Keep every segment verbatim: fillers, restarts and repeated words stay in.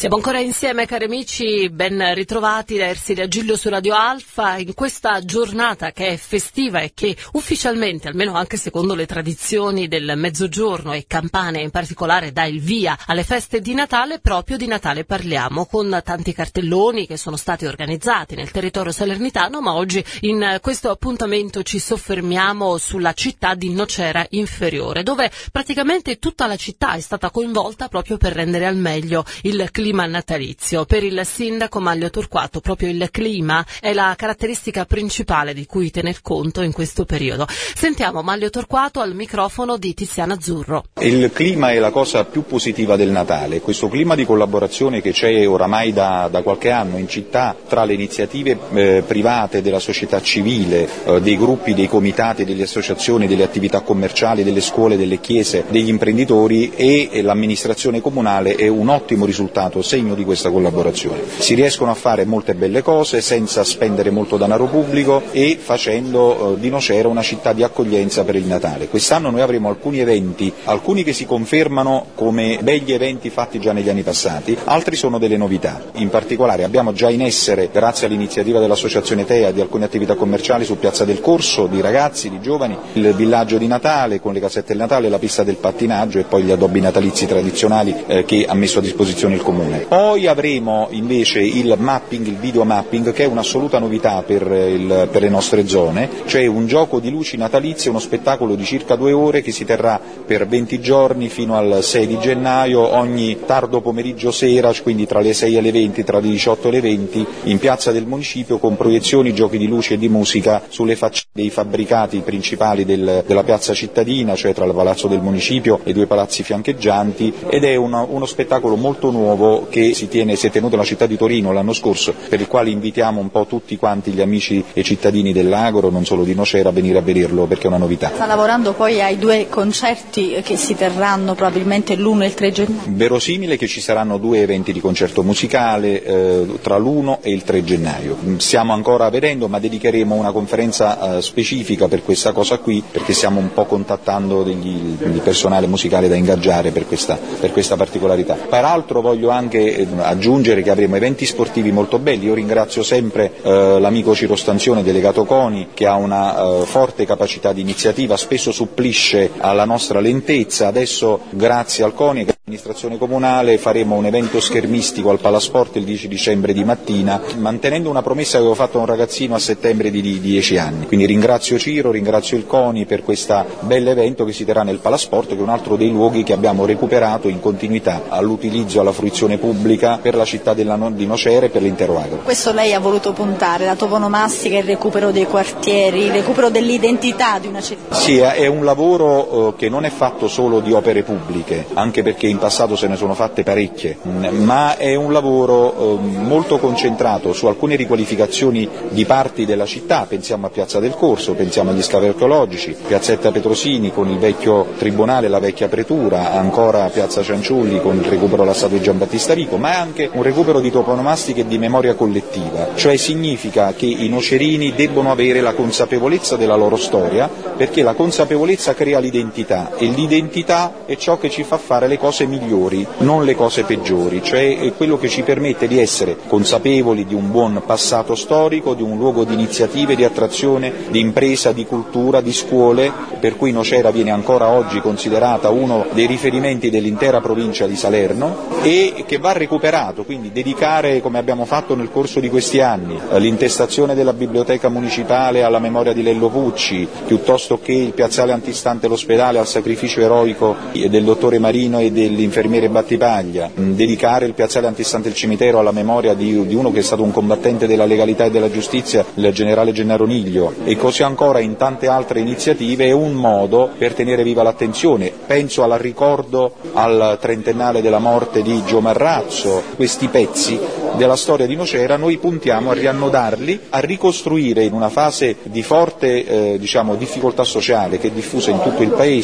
Siamo ancora insieme, cari amici, ben ritrovati da Ersilia Giglio su Radio Alfa in questa giornata che è festiva e che ufficialmente, almeno anche secondo le tradizioni del Mezzogiorno e Campania in particolare, dà il via alle feste di Natale. Proprio di Natale parliamo, con tanti cartelloni che sono stati organizzati nel territorio salernitano, ma oggi in questo appuntamento ci soffermiamo sulla città di Nocera Inferiore, dove praticamente tutta la città è stata coinvolta proprio per rendere al meglio il clima natalizio. Per il sindaco Manlio Torquato proprio il clima è la caratteristica principale di cui tener conto in questo periodo. Sentiamo Manlio Torquato al microfono di Tiziana Azzurro. Il clima è la cosa più positiva del Natale, questo clima di collaborazione che c'è oramai da, da qualche anno in città tra le iniziative eh, private della società civile, eh, dei gruppi, dei comitati, delle associazioni, delle attività commerciali, delle scuole, delle chiese, degli imprenditori e, e l'amministrazione comunale è un ottimo risultato, segno di questa collaborazione. Si riescono a fare molte belle cose senza spendere molto denaro pubblico e facendo eh, di Nocera una città di accoglienza per il Natale. Quest'anno noi avremo alcuni eventi, alcuni che si confermano come begli eventi fatti già negli anni passati, altri sono delle novità. In particolare abbiamo già in essere, grazie all'iniziativa dell'associazione Tea, di alcune attività commerciali su Piazza del Corso, di ragazzi, di giovani, il villaggio di Natale con le casette del Natale, la pista del pattinaggio e poi gli addobbi natalizi tradizionali eh, che ha messo a disposizione il Comune. Poi avremo invece il mapping, il video mapping, che è un'assoluta novità per, il, per le nostre zone, cioè un gioco di luci natalizie, uno spettacolo di circa due ore che si terrà per venti giorni fino al sei di gennaio, ogni tardo pomeriggio sera, quindi tra le sei e le venti, tra le diciotto e le venti, in piazza del municipio con proiezioni, giochi di luci e di musica sulle facciate dei fabbricati principali del, della piazza cittadina, cioè tra il palazzo del municipio e due palazzi fiancheggianti, ed è uno, uno spettacolo molto nuovo che si, tiene, si è tenuto nella città di Torino l'anno scorso, per il quale invitiamo un po' tutti quanti gli amici e cittadini dell'Agro, non solo di Nocera, a venire a vederlo perché è una novità. Sta lavorando poi ai due concerti che si terranno probabilmente l'uno e il tre gennaio? Verosimile che ci saranno due eventi di concerto musicale eh, tra l'uno e il tre gennaio. Stiamo ancora vedendo, ma dedicheremo una conferenza eh, specifica per questa cosa qui, perché stiamo un po' contattando degli, del personale musicale da ingaggiare per questa, per questa particolarità. Peraltro voglio anche eh, aggiungere che avremo eventi sportivi molto belli. Io ringrazio sempre eh, l'amico Ciro Stanzione, delegato CONI, che ha una eh, forte capacità di iniziativa, spesso supplisce alla nostra lentezza. Adesso grazie al CONI e all'amministrazione comunale faremo un evento schermistico al Palasport il dieci dicembre di mattina, mantenendo una promessa che avevo fatto a un ragazzino a settembre di, di dieci anni. Quindi ringrazio Ciro, ringrazio il CONI per questo bell'evento che si terrà nel Palasport, che è un altro dei luoghi che abbiamo recuperato in continuità all'utilizzo, alla fruizione pubblica per la città della, di Nocera e per l'intero Agro. Questo lei ha voluto puntare, la toponomastica, il recupero dei quartieri, il recupero dell'identità di una città? Sì, è un lavoro eh, che non è fatto solo di opere pubbliche, anche perché in passato se ne sono fatte parecchie, ma è un lavoro eh, molto concentrato su alcune riqualificazioni di parti della città. Pensiamo a Piazza del Corso, pensiamo agli scavi archeologici, Piazzetta Petrosini con il vecchio tribunale, la vecchia pretura, ancora Piazza Cianciulli con il recupero della statua di Giambattista Vico, ma è anche un recupero di toponomastiche e di memoria collettiva, cioè significa che i nocerini debbono avere la consapevolezza della loro storia, perché la consapevolezza crea l'identità e l'identità è ciò che ci fa fare le cose migliori, non le cose peggiori, cioè è quello che ci permette di essere consapevoli di un buon passato storico, di un luogo di iniziative, di attrazione, di impresa, di cultura, di scuole, per cui Nocera viene ancora oggi considerata uno dei riferimenti dell'intera provincia di Salerno e che va recuperato, quindi dedicare, come abbiamo fatto nel corso di questi anni, l'intestazione della biblioteca municipale alla memoria di Lello Pucci, piuttosto che il piazzale antistante l'ospedale al sacrificio eroico del dottore Marino e dell'infermiere Battipaglia, dedicare il piazzale antistante il cimitero alla memoria di, di uno che è stato un combattente della legalità e della giustizia, il generale Gennaro Niglio, e così ancora in tante altre iniziative, è un modo per tenere viva l'attenzione. Penso al ricordo al trentennale della morte di Gio Marrazzo. Questi pezzi della storia di Nocera noi puntiamo a riannodarli, a ricostruire in una fase di forte eh, diciamo, difficoltà sociale che è diffusa in tutto il paese.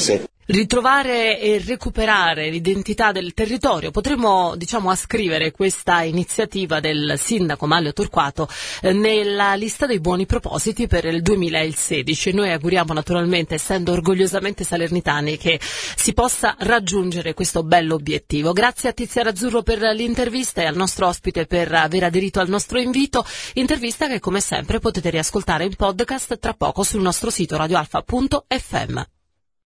Ritrovare e recuperare l'identità del territorio, potremmo diciamo ascrivere questa iniziativa del sindaco Manlio Torquato eh, nella lista dei buoni propositi per il duemilasedici. Noi auguriamo naturalmente, essendo orgogliosamente salernitani, che si possa raggiungere questo bello obiettivo. Grazie a Tiziana Azzurro per l'intervista e al nostro ospite per aver aderito al nostro invito, intervista che come sempre potete riascoltare in podcast tra poco sul nostro sito radioalfa punto effe emme.